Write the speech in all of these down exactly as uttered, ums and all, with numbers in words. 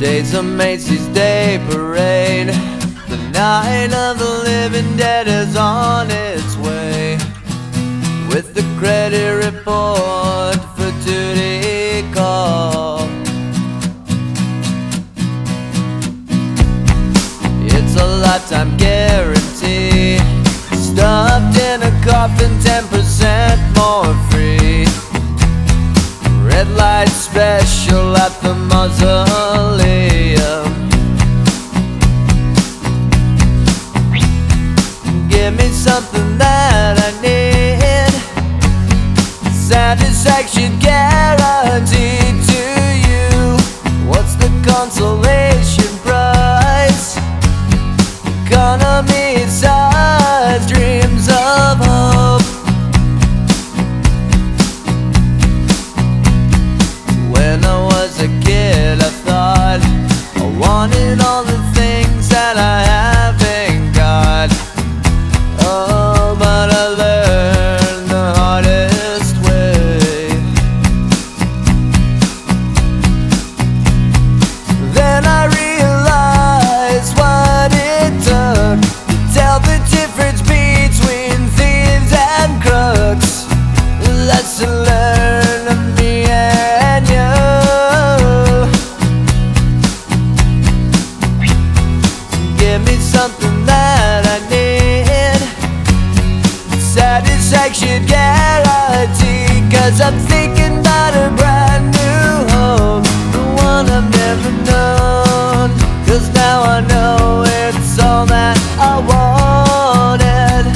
Days of Macy's Day Parade. The night of the living dead is on its way, with the credit report for duty call. It's a lifetime guarantee, stuffed in a coffin, ten percent more free. Red light special at the mausoleum. Give me something that I need, satisfaction guaranteed to you. What's the consolation price? Economy size dreams of hope. When I was a kid, I thought I wanted all the things that I haven't got. Oh, but I learned the hardest way. Then I realized what it took to tell the difference between thieves and crooks. Lesson learned of me and you. Give me something that I need, satisfaction guarantee. Cause I'm thinking about a brand new home, the one I've never known. Cause now I know it's all that I wanted.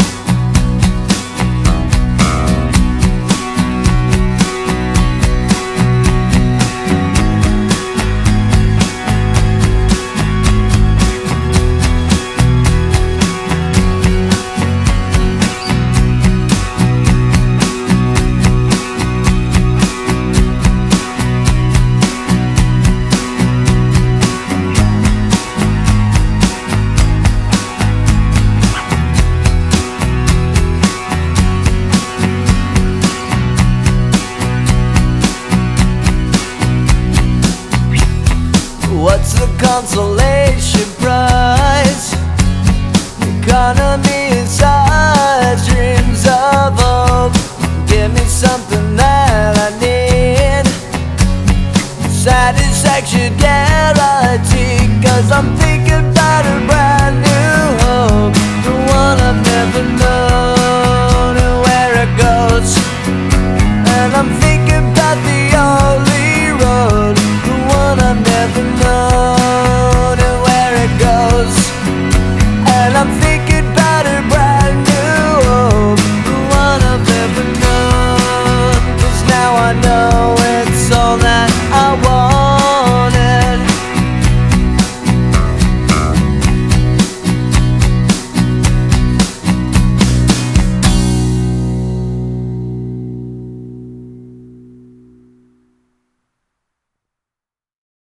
What's the consolation prize? Economy size dreams of hope. Give me something